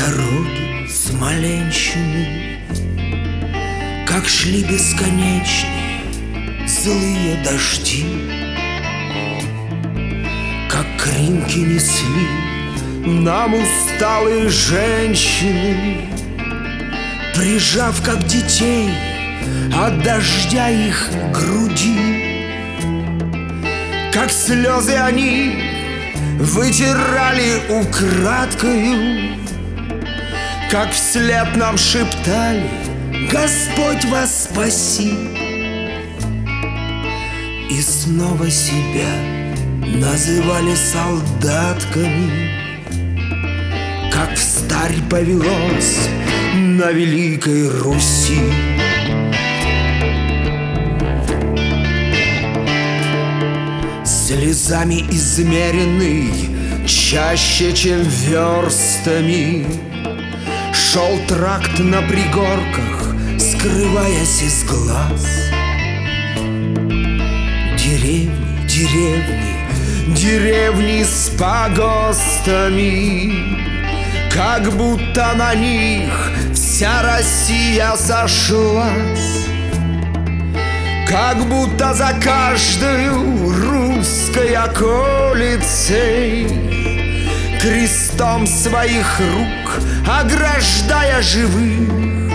Дороги Смоленщины, как шли бесконечные злые дожди, как кринки несли нам усталые женщины, прижав, как детей, от дождя их груди. Как слезы они вытирали украдкою, как вслед нам шептали: Господь вас спаси. И снова себя называли солдатками, как встарь повелось на Великой Руси. Слезами измеренный чаще, чем верстами, шел тракт на пригорках, скрываясь из глаз. Деревни, деревни, деревни с погостами, как будто на них вся Россия сошлась, как будто за каждую русской околицей, крестом своих рук ограждая живых.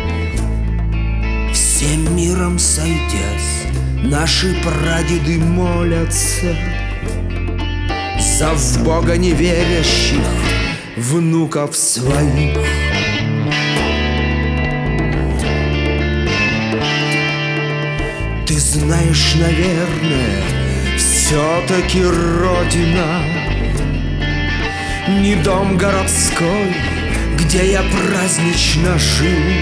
Всем миром сойдясь, наши прадеды молятся за в Бога неверящих внуков своих. Ты знаешь, наверное, все-таки Родина не дом городской, где я празднично жил,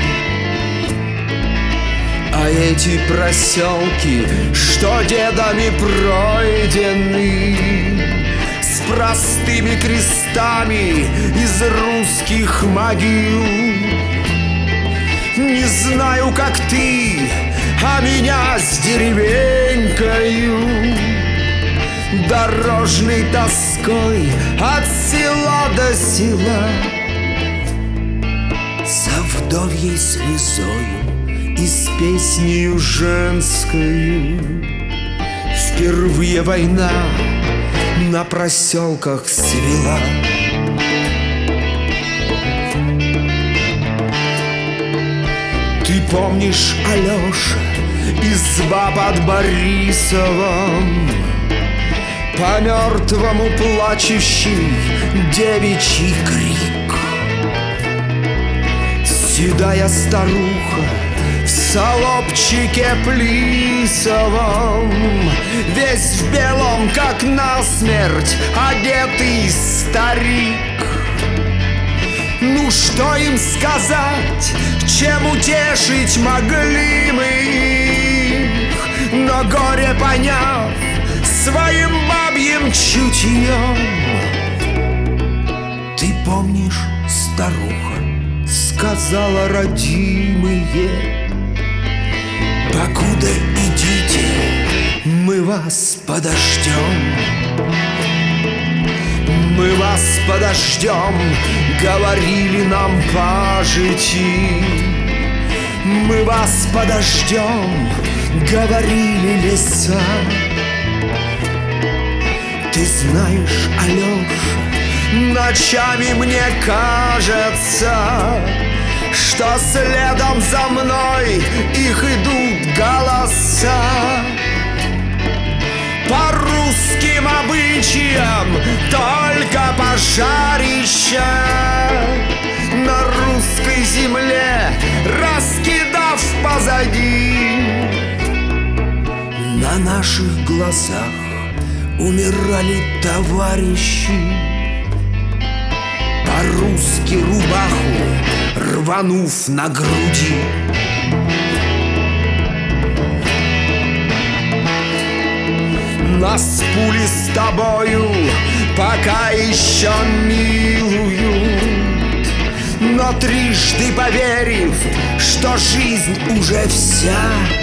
а эти проселки, что дедами пройдены, с простыми крестами из русских могил. Не знаю, как ты, а меня с деревенькою, дорожной тоской от села до села, за вдовьей слезою и с песнею женскою. Впервые война на проселках свела. Ты помнишь, Алеша, изба под Борисовом, по мертвому плачущий девичий крик. Седая старуха в солопчике плисовом, весь в белом, как насмерть одетый старик. Ну что им сказать, чем утешить могли мы их, но горе поняв своим бабьим чутьем. Ты помнишь, старуха сказала родимые: покуда идите, мы вас подождем. Мы вас подождем, говорили нам пажити. Мы вас подождем, говорили леса. Ты знаешь, Алеша, ночами мне кажется, что следом за мной их идут голоса. По русским обычаям только пожарище на русской земле раскидав позади. На наших глазах умирали товарищи, по-русски рубаху рванув на груди. Нас пули с тобою пока еще милуют, но трижды поверив, что жизнь уже вся,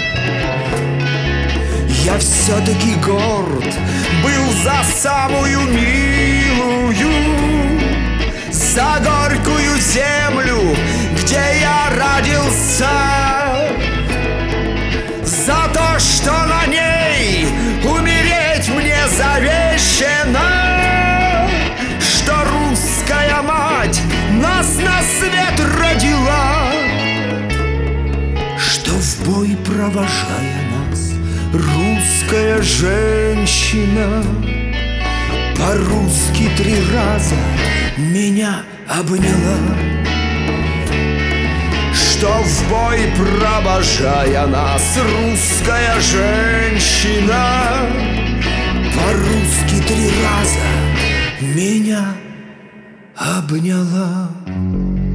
я все-таки горд был за самую милую, за горькую землю мать нас на свет родила, что в бой, провожая нас, русская женщина по-русски 3 раза меня обняла. Что в бой, провожая нас, русская женщина по-русски 3 раза меня обняла.